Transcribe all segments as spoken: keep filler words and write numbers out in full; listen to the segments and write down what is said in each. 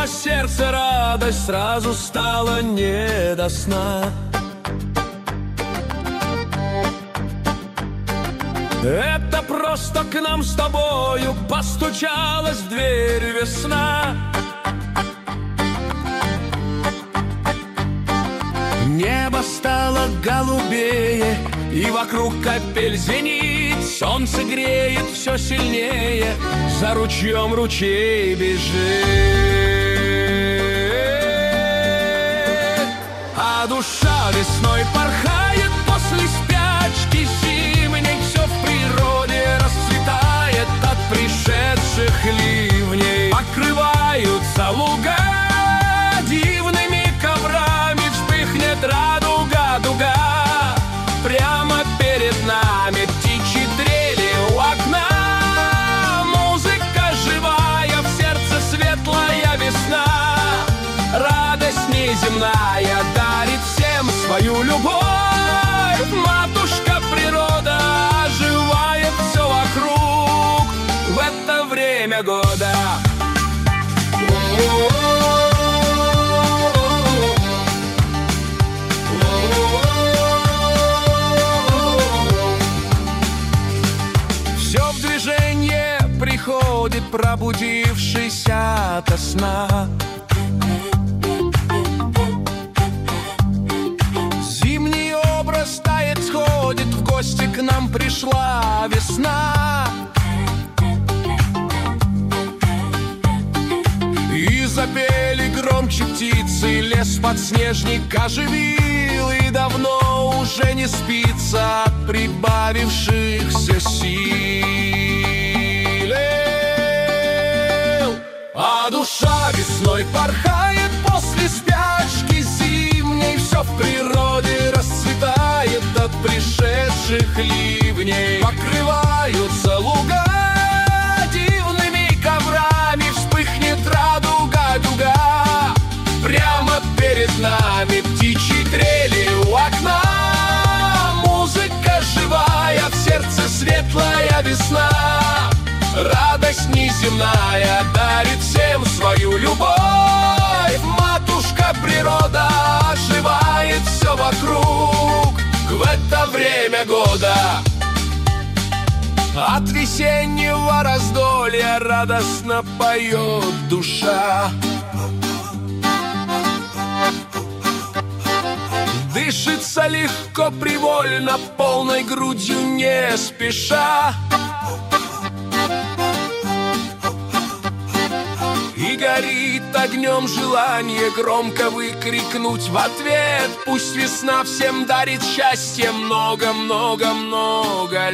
сердце радость, сразу стало не до сна. Это просто к нам с тобою постучалась в дверь весна. Небо стало голубее, и вокруг капель зенит. Солнце греет все сильнее, за ручьем ручей бежит. А душа весной порхает после спячки зимней. Все в природе расцветает от пришедших ливней. Покрываются луга дивными коврами, вспыхнет радуга, дуга. Прямо перед нами птичьи трели у окна. Музыка живая, в сердце светлая весна. Радость неземная дарит всем свою любовь. Матушка природа оживает все вокруг в это время года. Все в движение приходит, пробудившийся ото сна. Зимний образ тает, сходит, в гости к нам пришла весна. И запели громче птицы, лес подснежник оживил. И давно уже не спится от прибавившихся сил. А душа весной порхает после спячки зимней. Все в природе расцветает от пришедших ливней. Покрываются луга дивными коврами, вспыхнет радуга, дуга. Прямо перед нами птичьи трели у окна. Музыка живая, в сердце светлая весна. Радость неземная дарит всем свою любовь. Матушка природа оживает все вокруг в это время года. От весеннего раздолья радостно поет душа. Дышится легко, привольно, полной грудью не спеша. И горит огнем желание громко выкрикнуть в ответ. Пусть весна всем дарит счастье много-много-много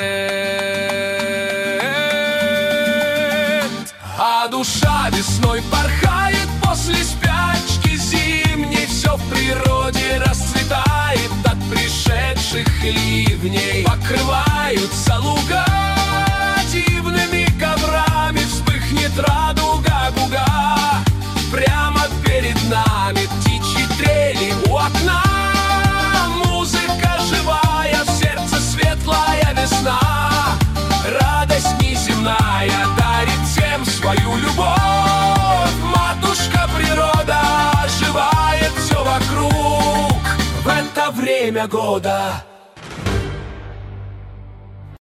лет. А душа весной порхает после спячки зимней. Все в природе расцветает от пришедших ливней. Покрываются луга дивными коврами, вспыхнет радуга, дуга. Прямо перед нами птичьи трели у окна. Музыка живая, в сердце светлая весна. Радость неземная дарит всем свою любовь. Матушка природа оживает все вокруг в это время года.